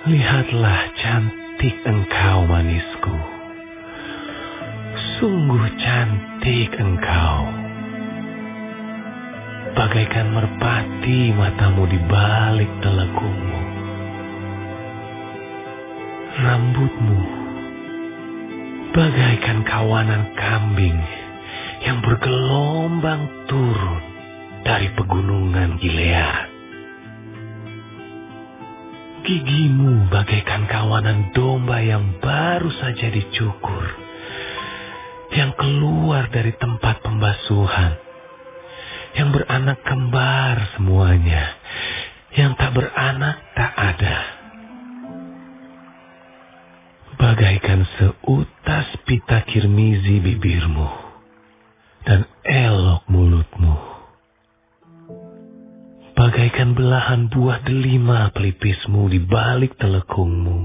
Lihatlah cantik engkau manisku, sungguh cantik engkau. Bagaikan merpati matamu di balik telekungmu. Rambutmu bagaikan kawanan kambing yang bergelombang turun dari pegunungan Gilead. Gigimu bagaikan kawanan domba yang baru saja dicukur, yang keluar dari tempat pembasuhan, yang beranak kembar semuanya, yang tak beranak tak ada. Bagaikan seutas pita kirmizi bibirmu dan elok mulutmu. Bagaikan belahan buah delima pelipismu di balik telekungmu.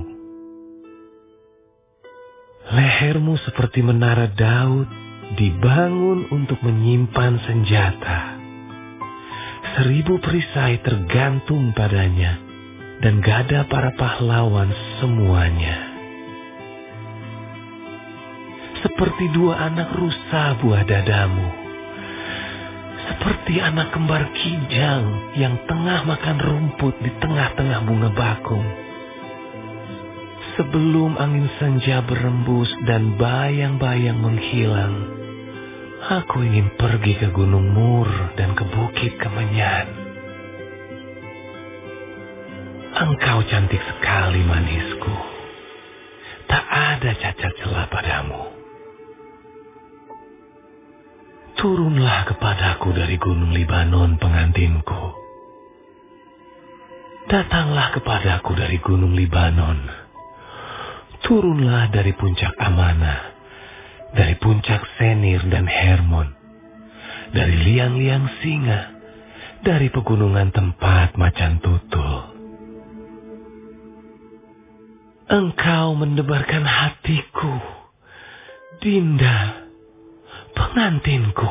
Lehermu seperti menara Daud dibangun untuk menyimpan senjata. 1000 perisai tergantung padanya dan gada para pahlawan semuanya. Seperti 2 anak rusa buah dadamu. Seperti anak kembar kijang yang tengah makan rumput di tengah-tengah bunga bakung. Sebelum angin senja berembus dan bayang-bayang menghilang, aku ingin pergi ke Gunung Mur dan ke Bukit Kemenyan. Engkau cantik sekali manisku, tak ada cacat celah padamu. Turunlah kepadaku dari gunung Libanon pengantinku. Datanglah kepadaku dari gunung Libanon. Turunlah dari puncak Amana, dari puncak Senir dan Hermon, dari liang-liang singa, dari pegunungan tempat macan tutul. Engkau mendebarkan hatiku, Dinda, pengantinku.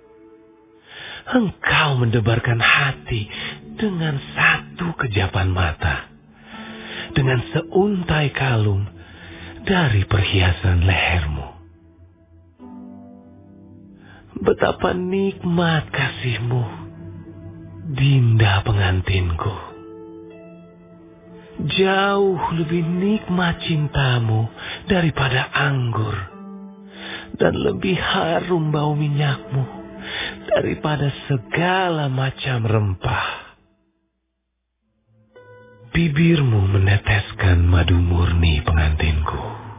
Engkau mendebarkan hati dengan satu kejapan mata, dengan seuntai kalung dari perhiasan lehermu. Betapa nikmat kasihmu, Dinda pengantinku. Jauh lebih nikmat cintamu daripada anggur, dan lebih harum bau minyakmu daripada segala macam rempah. Bibirmu meneteskan madu murni pengantinku.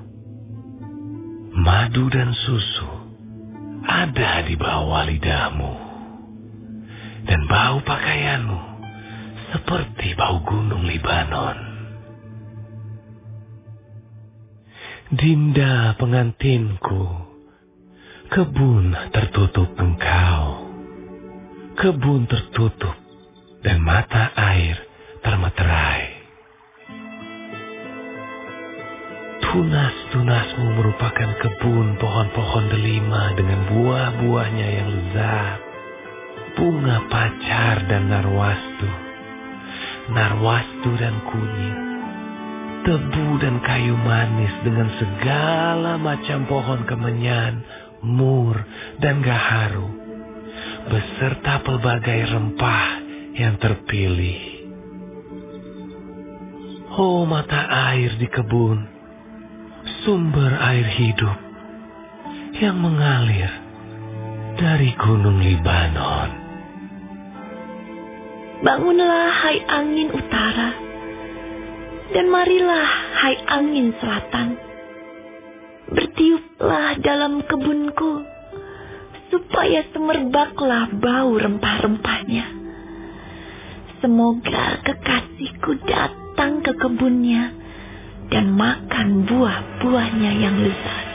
Madu dan susu ada di bawah lidahmu, dan bau pakaianmu seperti bau gunung Libanon. Dinda pengantinku, kebun tertutup engkau, kebun tertutup dan mata air termeterai. Tunas-tunasmu merupakan kebun pohon-pohon delima dengan buah-buahnya yang lezat, bunga pacar dan narwastu, narwastu dan kunyit, tebu dan kayu manis dengan segala macam pohon kemenyan, mur, dan gaharu, beserta pelbagai rempah yang terpilih. Oh, mata air di kebun, sumber air hidup yang mengalir dari gunung Libanon. Bangunlah, hai angin utara, dan marilah, hai angin selatan. Bertiuplah dalam kebunku, supaya semerbaklah bau rempah-rempahnya. Semoga kekasihku datang ke kebunnya dan makan buah-buahnya yang lezat.